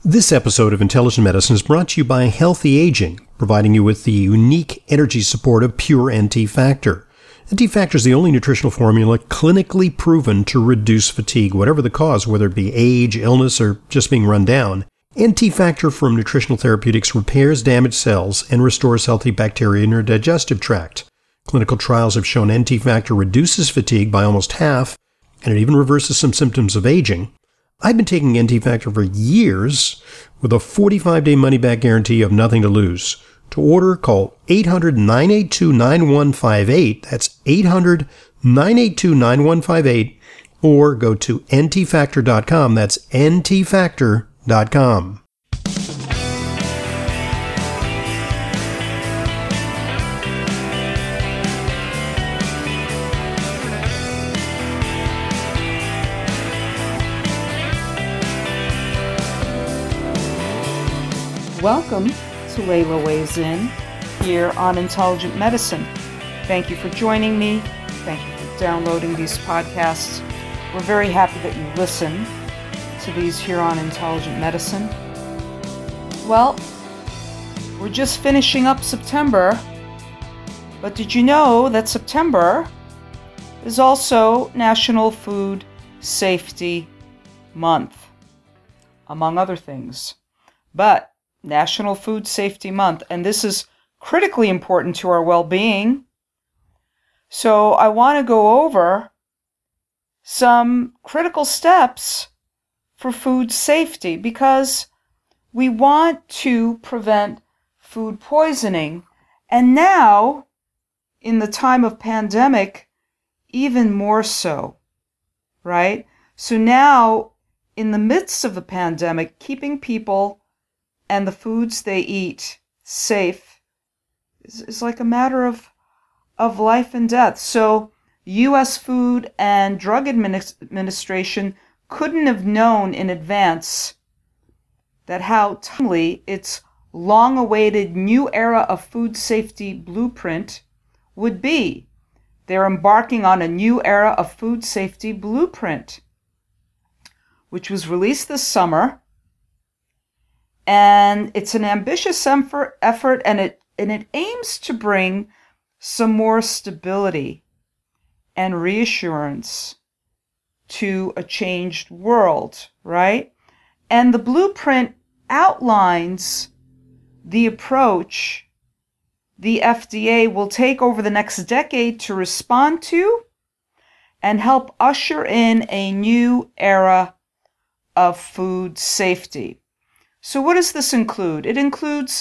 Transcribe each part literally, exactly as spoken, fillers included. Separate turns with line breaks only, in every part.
This episode of Intelligent Medicine is brought to you by Healthy Aging, providing you with the unique energy support of Pure N T Factor. N T Factor is the only nutritional formula clinically proven to reduce fatigue, whatever the cause, whether it be age, illness, or just being run down. N T Factor from Nutritional Therapeutics repairs damaged cells and restores healthy bacteria in your digestive tract. Clinical trials have shown N T Factor reduces fatigue by almost half, and it even reverses some symptoms of aging. I've been taking N T Factor for years with a forty-five day money-back guarantee of nothing to lose. To order, call eight hundred, nine eight two, nine one five eight. That's eight hundred, nine eight two, nine one five eight. Or go to N T factor dot com. That's N T factor dot com.
Welcome to Layla Weighs In here on Intelligent Medicine. Thank you for joining me. Thank you for downloading these podcasts. We're very happy that you listen to these here on Intelligent Medicine. Well, we're just finishing up September, but did you know that September is also National Food Safety Month, among other things? But National Food Safety Month, and this is critically important to our well-being. So I want to go over some critical steps for food safety because we want to prevent food poisoning. And now, in the time of pandemic, even more so, right? So now, in the midst of the pandemic, keeping people and the foods they eat safe is, is like a matter of of life and death. So U S Food and Drug Administration couldn't have known in advance that how timely its long-awaited new era of food safety blueprint would be. They're embarking on a new era of food safety blueprint, which was released this summer. And it's an ambitious effort, and it and it aims to bring some more stability and reassurance to a changed world, right? And the blueprint outlines the approach the F D A will take over the next decade to respond to and help usher in a new era of food safety. So what does this include? It includes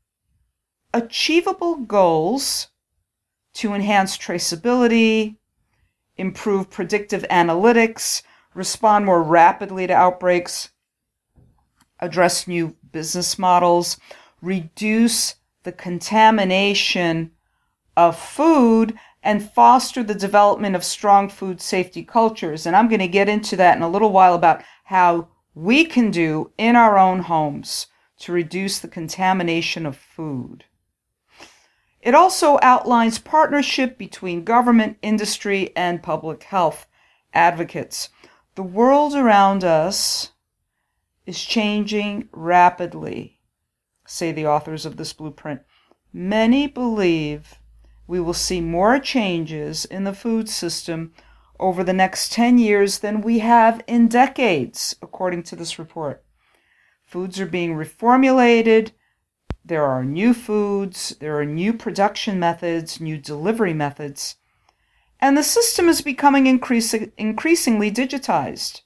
achievable goals to enhance traceability, improve predictive analytics, respond more rapidly to outbreaks, address new business models, reduce the contamination of food, and foster the development of strong food safety cultures. And I'm going to get into that in a little while about how we can do in our own homes to reduce the contamination of food. It also outlines partnership between government, industry, and public health advocates. The world around us is changing rapidly, say the authors of this blueprint. Many believe we will see more changes in the food system over the next ten years than we have in decades, according to this report. Foods are being reformulated. There are new foods. There are new production methods, new delivery methods. And the system is becoming increasing, increasingly digitized.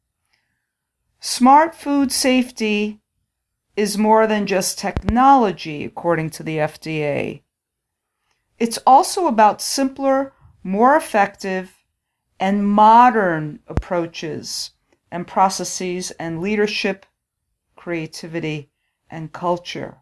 Smart food safety is more than just technology, according to the F D A. It's also about simpler, more effective, and modern approaches and processes and leadership, creativity, and culture.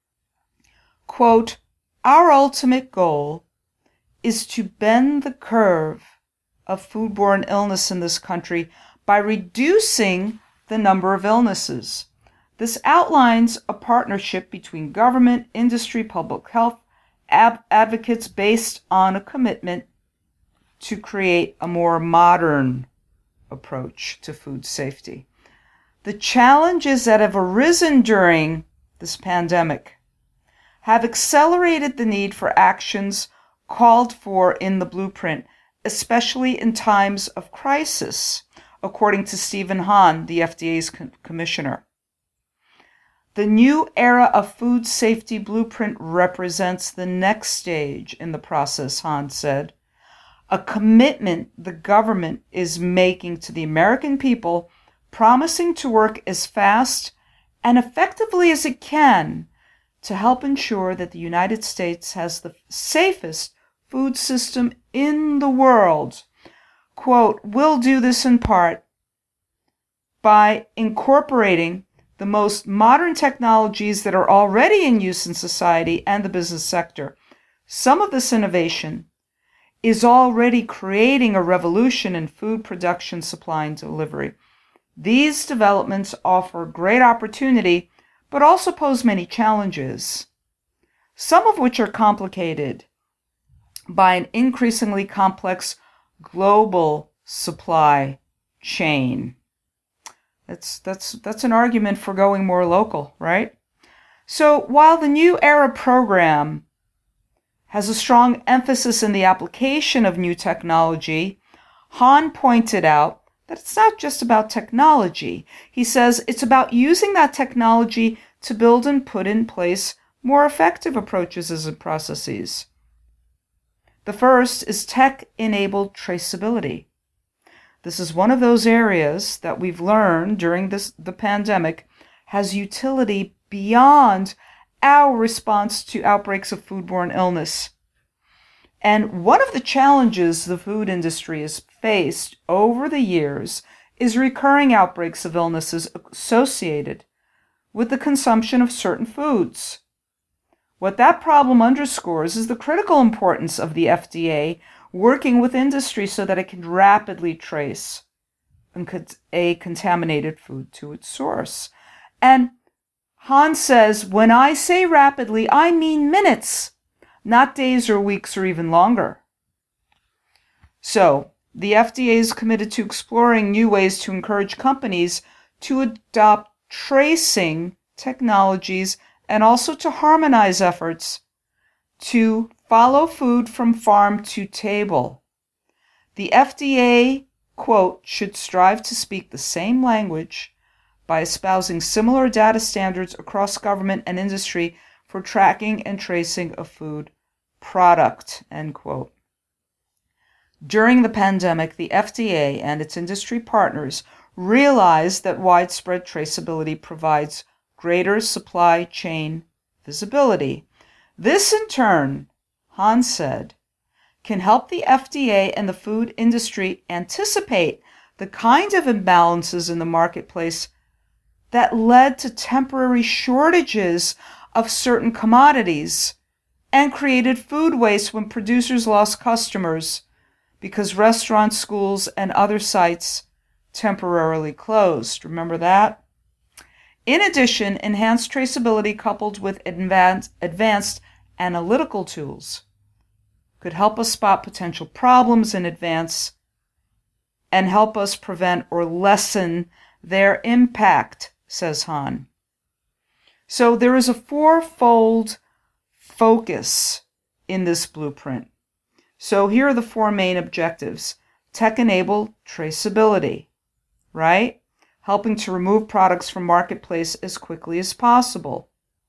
Quote, our ultimate goal is to bend the curve of foodborne illness in this country by reducing the number of illnesses. This outlines a partnership between government, industry, public health ab- advocates based on a commitment to create a more modern approach to food safety. The challenges that have arisen during this pandemic have accelerated the need for actions called for in the blueprint, especially in times of crisis, according to Stephen Hahn, the F D A's commissioner. The new era of food safety blueprint represents the next stage in the process, Hahn said, a commitment the government is making to the American people, promising to work as fast and effectively as it can to help ensure that the United States has the safest food system in the world. Quote, we'll do this in part by incorporating the most modern technologies that are already in use in society and the business sector. Some of this innovation is already creating a revolution in food production, supply, and delivery. These developments offer great opportunity, but also pose many challenges, some of which are complicated by an increasingly complex global supply chain. That's, that's, that's an argument for going more local, right? So while the New Era program has a strong emphasis in the application of new technology, Hahn pointed out that it's not just about technology. He says it's about using that technology to build and put in place more effective approaches and processes. The first is tech-enabled traceability. This is one of those areas that we've learned during this, the pandemic has utility beyond our response to outbreaks of foodborne illness. And one of the challenges the food industry has faced over the years is recurring outbreaks of illnesses associated with the consumption of certain foods. What that problem underscores is the critical importance of the F D A working with industry so that it can rapidly trace a contaminated food to its source. And Hahn says, when I say rapidly, I mean minutes, not days or weeks or even longer. So, the F D A is committed to exploring new ways to encourage companies to adopt tracing technologies and also to harmonize efforts to follow food from farm to table. The F D A, quote, should strive to speak the same language by espousing similar data standards across government and industry for tracking and tracing a food product, end quote. During the pandemic, the F D A and its industry partners realized that widespread traceability provides greater supply chain visibility. This, in turn, Hahn said, can help the F D A and the food industry anticipate the kind of imbalances in the marketplace that led to temporary shortages of certain commodities and created food waste when producers lost customers because restaurants, schools, and other sites temporarily closed. Remember that? In addition, enhanced traceability coupled with advanced, advanced analytical tools could help us spot potential problems in advance and help us prevent or lessen their impact, says Hahn. So there is a fourfold focus in this blueprint. So here are the four main objectives. Tech-enabled traceability, right? Helping to remove products from marketplace as quickly as possible.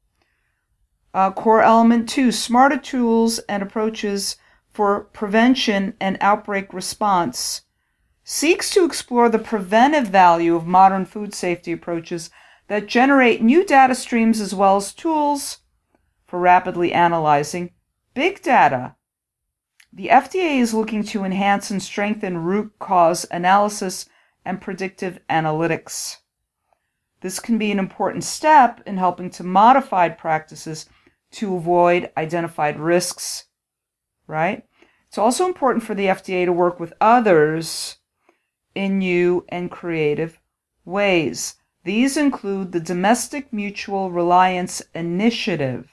Uh, core element two, smarter tools and approaches for prevention and outbreak response, seeks to explore the preventive value of modern food safety approaches that generate new data streams as well as tools for rapidly analyzing big data. The F D A is looking to enhance and strengthen root cause analysis and predictive analytics. This can be an important step in helping to modify practices to avoid identified risks, right? It's also important for the F D A to work with others in new and creative ways. These include the Domestic Mutual Reliance Initiative,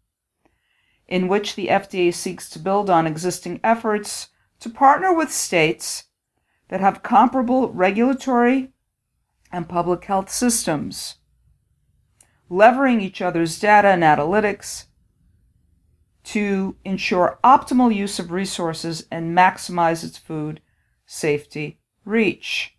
in which the F D A seeks to build on existing efforts to partner with states that have comparable regulatory and public health systems, levering each other's data and analytics to ensure optimal use of resources and maximize its food safety reach.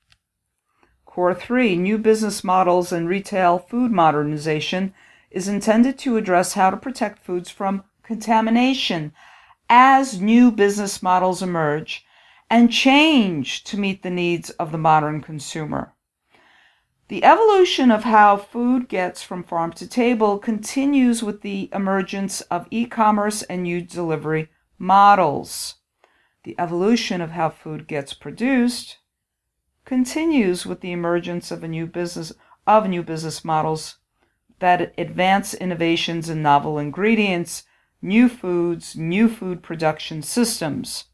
Core three, new business models and retail food modernization, is intended to address how to protect foods from contamination as new business models emerge and change to meet the needs of the modern consumer. The evolution of how food gets from farm to table continues with the emergence of e-commerce and new delivery models. The evolution of how food gets produced continues with the emergence of a new business of new business models that advance innovations in novel ingredients, new foods, new food production systems.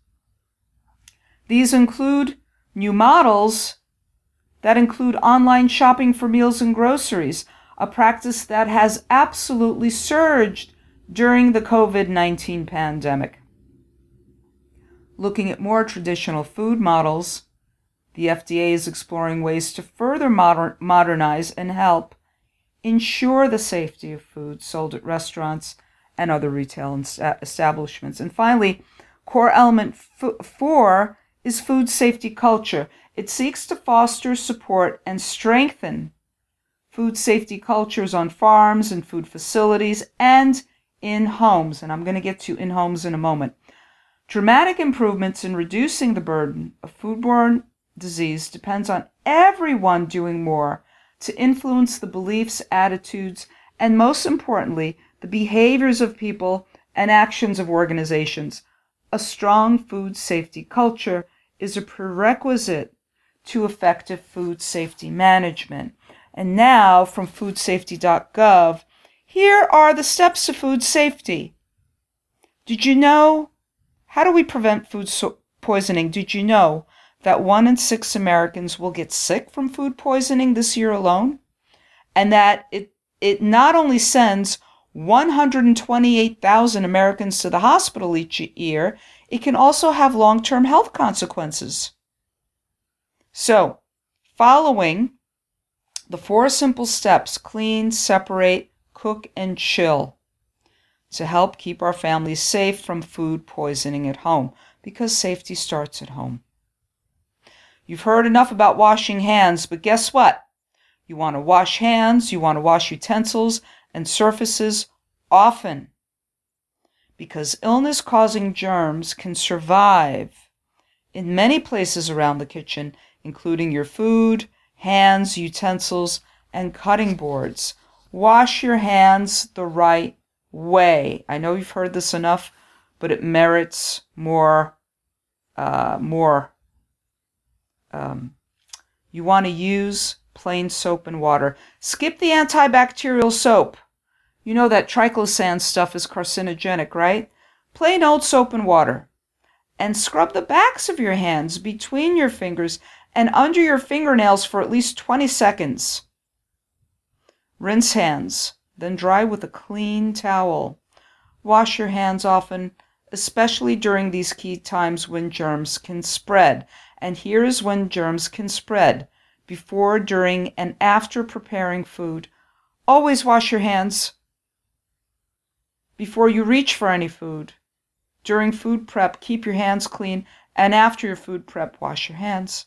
These include new models that include online shopping for meals and groceries, a practice that has absolutely surged during the covid nineteen pandemic. Looking at more traditional food models, the F D A is exploring ways to further modern, modernize and help ensure the safety of food sold at restaurants and other retail establishments. And finally, core element f- four is food safety culture. It seeks to foster, support, and strengthen food safety cultures on farms and food facilities and in homes. And I'm going to get to in homes in a moment. Dramatic improvements in reducing the burden of foodborne disease depends on everyone doing more to influence the beliefs, attitudes, and most importantly, the behaviors of people and actions of organizations. A strong food safety culture is a prerequisite to effective food safety management. And now, from food safety dot gov, here are the steps to food safety. Did you know? How do we prevent food so- poisoning? Did you know that one in six Americans will get sick from food poisoning this year alone? And that it, it not only sends one hundred twenty-eight thousand Americans to the hospital each year, it can also have long-term health consequences. So, following the four simple steps, clean, separate, cook, and chill, to help keep our families safe from food poisoning at home, because safety starts at home. You've heard enough about washing hands, but guess what? You want to wash hands, you want to wash utensils and surfaces often, because illness-causing germs can survive in many places around the kitchen, including your food, hands, utensils, and cutting boards. Wash your hands the right way. I know you've heard this enough, but it merits more, uh, more. Um, you want to use plain soap and water. Skip the antibacterial soap. You know that triclosan stuff is carcinogenic, right? Plain old soap and water. And scrub the backs of your hands between your fingers and under your fingernails for at least twenty seconds. Rinse hands, then dry with a clean towel. Wash your hands often, especially during these key times when germs can spread. And here is when germs can spread: before, during, and after preparing food. Always wash your hands before you reach for any food. During food prep, keep your hands clean, and after your food prep, wash your hands.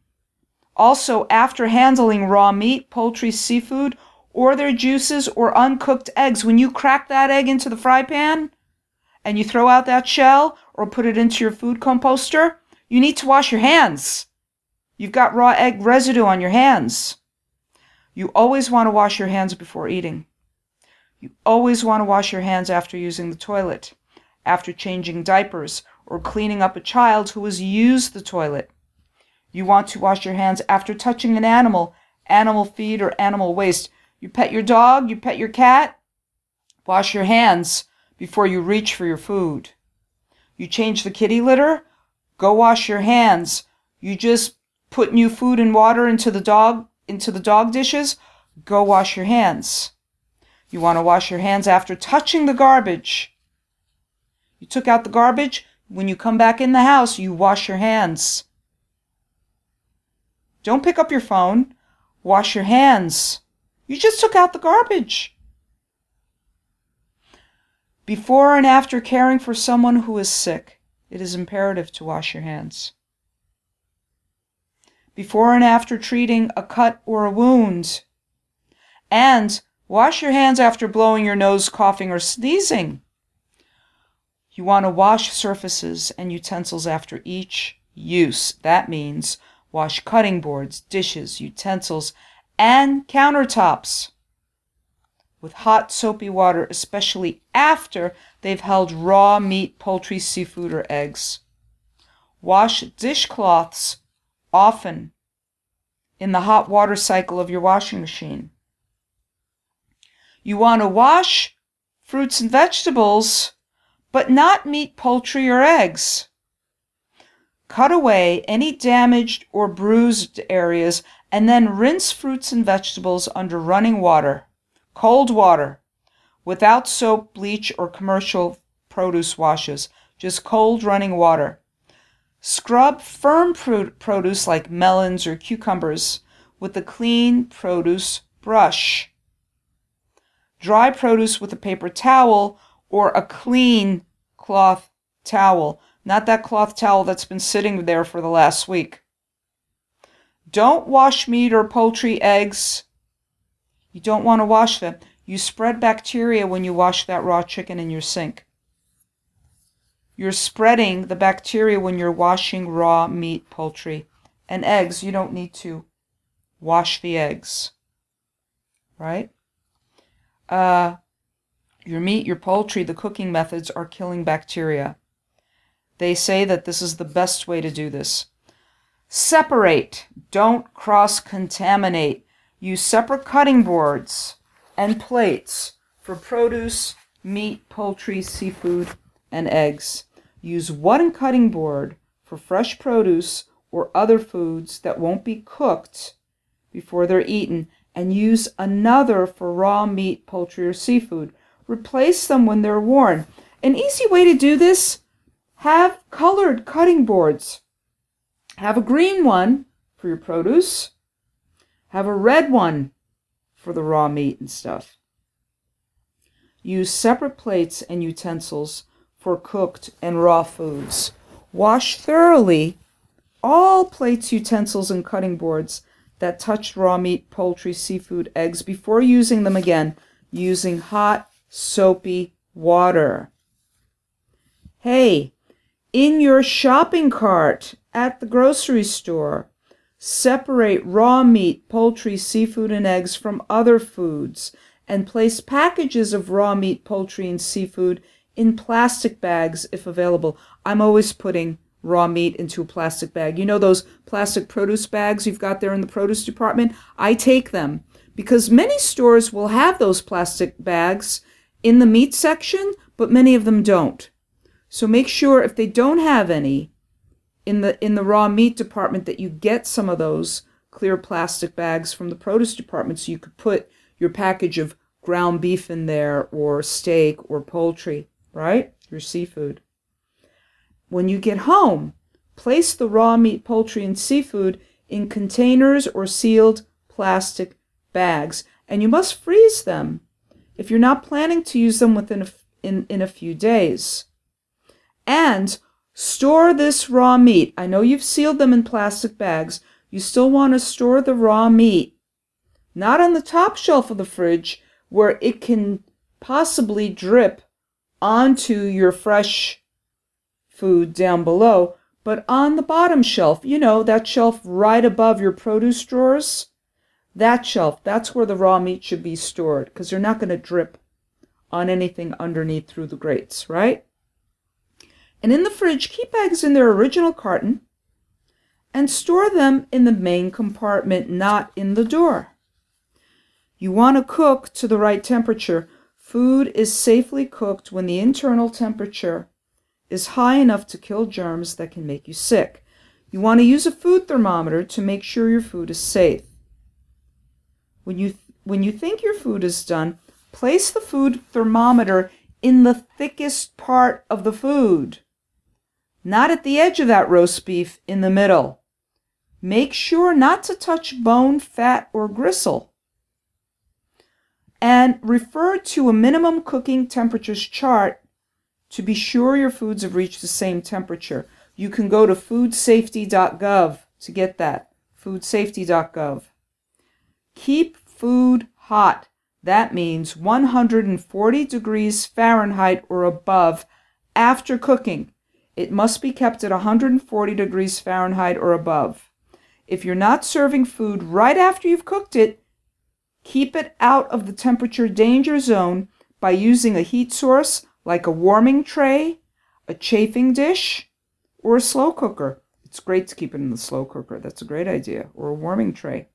Also, after handling raw meat, poultry, seafood, or their juices, or uncooked eggs, when you crack that egg into the fry pan and you throw out that shell or put it into your food composter, you need to wash your hands. You've got raw egg residue on your hands. You always want to wash your hands before eating. You always want to wash your hands after using the toilet, after changing diapers, or cleaning up a child who has used the toilet. You want to wash your hands after touching an animal, animal feed, or animal waste. You pet your dog, you pet your cat, wash your hands before you reach for your food. You change the kitty litter, go wash your hands. You just put new food and water into the dog into the dog dishes, go wash your hands. You want to wash your hands after touching the garbage. You took out the garbage, when you come back in the house, you wash your hands. Don't pick up your phone. Wash your hands. You just took out the garbage. Before and after caring for someone who is sick, it is imperative to wash your hands. Before and after treating a cut or a wound. And wash your hands after blowing your nose, coughing, or sneezing. You want to wash surfaces and utensils after each use. That means wash cutting boards, dishes, utensils, and countertops with hot soapy water, especially after they've held raw meat, poultry, seafood, or eggs. Wash dishcloths often in the hot water cycle of your washing machine. You want to wash fruits and vegetables, but not meat, poultry, or eggs. Cut away any damaged or bruised areas and then rinse fruits and vegetables under running water, cold water, without soap, bleach, or commercial produce washes, just cold running water. Scrub firm produce like melons or cucumbers with a clean produce brush. Dry produce with a paper towel or a clean cloth towel, not that cloth towel that's been sitting there for the last week. Don't wash meat or poultry, eggs. You don't want to wash them. You spread bacteria when you wash that raw chicken in your sink. You're spreading the bacteria when you're washing raw meat, poultry, and eggs. You don't need to wash the eggs, right? Uh, your meat, your poultry, the cooking methods are killing bacteria. They say that this is the best way to do this. Separate. Don't cross-contaminate. Use separate cutting boards and plates for produce, meat, poultry, seafood, and eggs. Use one cutting board for fresh produce or other foods that won't be cooked before they're eaten, and use another for raw meat, poultry, or seafood. Replace them when they're worn. An easy way to do this, have colored cutting boards. Have a green one for your produce. Have a red one for the raw meat and stuff. Use separate plates and utensils for cooked and raw foods. Wash thoroughly all plates, utensils, and cutting boards that touched raw meat, poultry, seafood, eggs before using them again, using hot, soapy water. Hey, in your shopping cart at the grocery store, separate raw meat, poultry, seafood, and eggs from other foods, and place packages of raw meat, poultry, and seafood in plastic bags if available. I'm always putting raw meat into a plastic bag. You know those plastic produce bags you've got there in the produce department? I take them because many stores will have those plastic bags in the meat section, but many of them don't. So make sure if they don't have any in the in the raw meat department that you get some of those clear plastic bags from the produce department so you could put your package of ground beef in there or steak or poultry, right? Your seafood. When you get home, place the raw meat, poultry, and seafood in containers or sealed plastic bags, and you must freeze them if you're not planning to use them within a, in, in a few days. And store this raw meat. I know you've sealed them in plastic bags. You still want to store the raw meat, not on the top shelf of the fridge where it can possibly drip onto your fresh food down below, but on the bottom shelf, you know, that shelf right above your produce drawers, that shelf, that's where the raw meat should be stored because they're not going to drip on anything underneath through the grates, right? And in the fridge, keep eggs in their original carton and store them in the main compartment, not in the door. You want to cook to the right temperature. Food is safely cooked when the internal temperature is high enough to kill germs that can make you sick. You want to use a food thermometer to make sure your food is safe. When you, th- when you think your food is done, place the food thermometer in the thickest part of the food. Not at the edge of that roast beef, in the middle. Make sure not to touch bone, fat, or gristle. And refer to a minimum cooking temperatures chart to be sure your foods have reached the same temperature. You can go to food safety dot gov to get that. food safety dot gov. Keep food hot. That means one hundred forty degrees Fahrenheit or above after cooking. It must be kept at one hundred forty degrees Fahrenheit or above. If you're not serving food right after you've cooked it, keep it out of the temperature danger zone by using a heat source like a warming tray, a chafing dish, or a slow cooker. It's great to keep it in the slow cooker. That's a great idea. Or a warming tray.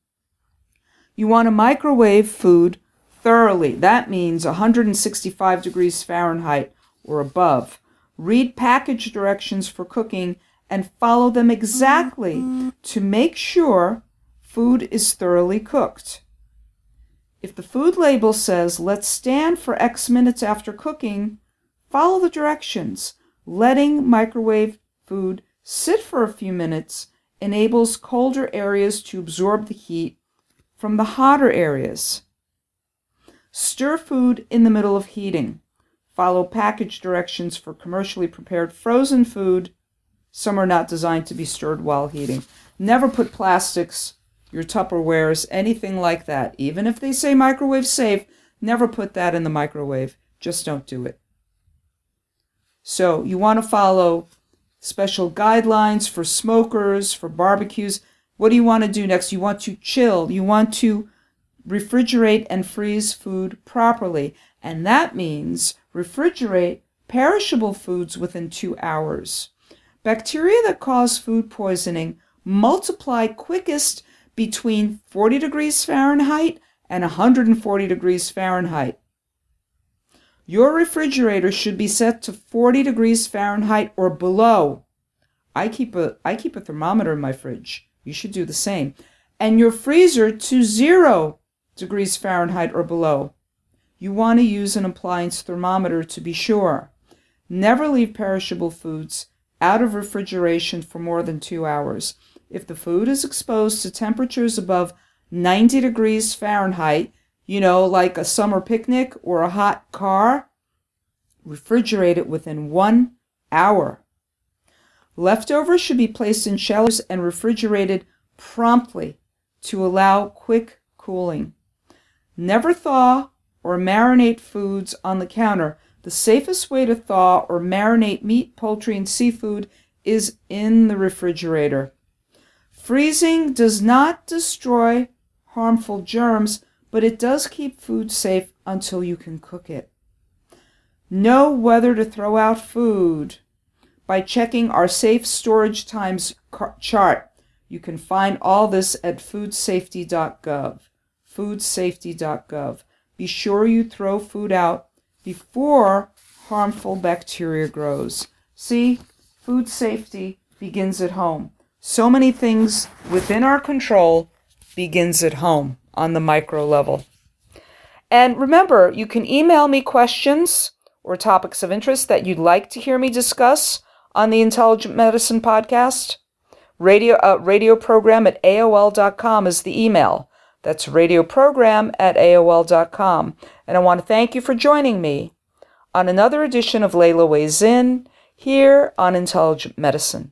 You want to microwave food thoroughly. That means one hundred sixty-five degrees Fahrenheit or above. Read package directions for cooking and follow them exactly to make sure food is thoroughly cooked. If the food label says, let's stand for X minutes after cooking, follow the directions. Letting microwave food sit for a few minutes enables colder areas to absorb the heat from the hotter areas. Stir food in the middle of heating. Follow package directions for commercially prepared frozen food. Some are not designed to be stirred while heating. Never put plastics, your Tupperwares, anything like that. Even if they say microwave safe, never put that in the microwave. Just don't do it. So you want to follow special guidelines for smokers, for barbecues. What do you want to do next? You want to chill. You want to refrigerate and freeze food properly. And that means refrigerate perishable foods within two hours. Bacteria that cause food poisoning multiply quickest between forty degrees Fahrenheit and one hundred forty degrees Fahrenheit. Your refrigerator should be set to forty degrees Fahrenheit or below. I keep a I keep a thermometer in my fridge. You should do the same. And your freezer to zero degrees Fahrenheit or below. You want to use an appliance thermometer to be sure. Never leave perishable foods out of refrigeration for more than two hours. If the food is exposed to temperatures above ninety degrees Fahrenheit, you know, like a summer picnic or a hot car, refrigerate it within one hour. Leftovers should be placed in shellers and refrigerated promptly to allow quick cooling. Never thaw or marinate foods on the counter. The safest way to thaw or marinate meat, poultry, and seafood is in the refrigerator. Freezing does not destroy harmful germs, but it does keep food safe until you can cook it. Know whether to throw out food by checking our safe storage times chart. You can find all this at food safety dot gov. food safety dot gov. Be sure you throw food out before harmful bacteria grows. See, food safety begins at home. So many things within our control begins at home on the micro level. And remember, you can email me questions or topics of interest that you'd like to hear me discuss on the Intelligent Medicine Podcast. Radio, uh, radio program at A O L dot com is the email. That's radio program at A O L dot com. And I want to thank you for joining me on another edition of Layla Weighs In here on Intelligent Medicine.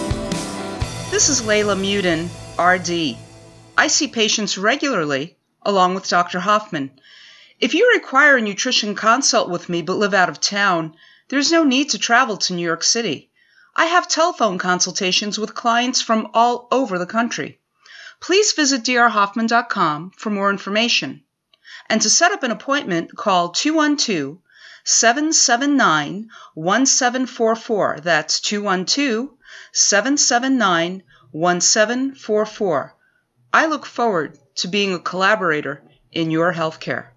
This is Layla Mudin, R D. I see patients regularly, along with Doctor Hoffman. If you require a nutrition consult with me but live out of town, there's no need to travel to New York City. I have telephone consultations with clients from all over the country. Please visit d r hoffman dot com for more information. And to set up an appointment, call two one two, seven seven nine, one seven four four. That's two one two, seven seven nine, one seven four four. I look forward to being a collaborator in your healthcare.